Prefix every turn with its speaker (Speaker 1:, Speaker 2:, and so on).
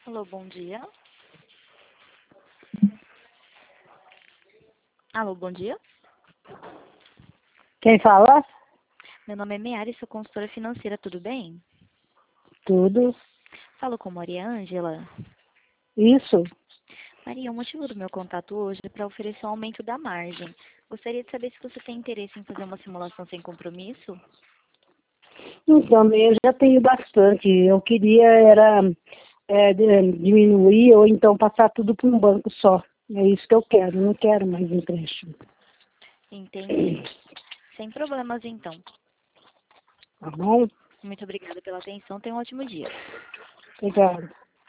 Speaker 1: Alô, bom dia. Alô, bom dia.
Speaker 2: Quem fala?
Speaker 1: Meu nome é Meara e sou consultora financeira, tudo bem?
Speaker 2: Tudo.
Speaker 1: Falo com Maria Ângela.
Speaker 2: Isso.
Speaker 1: Maria, o motivo do meu contato hoje é para oferecer um aumento da margem. Gostaria de saber se você tem interesse em fazer uma simulação sem compromisso?
Speaker 2: Então, eu já tenho bastante. Eu queria diminuir ou então passar tudo para um banco só. É isso que eu quero. Não quero mais empréstimo.
Speaker 1: Entendi. Sem problemas, então.
Speaker 2: Tá bom?
Speaker 1: Muito obrigada pela atenção. Tenha um ótimo dia.
Speaker 2: Obrigada.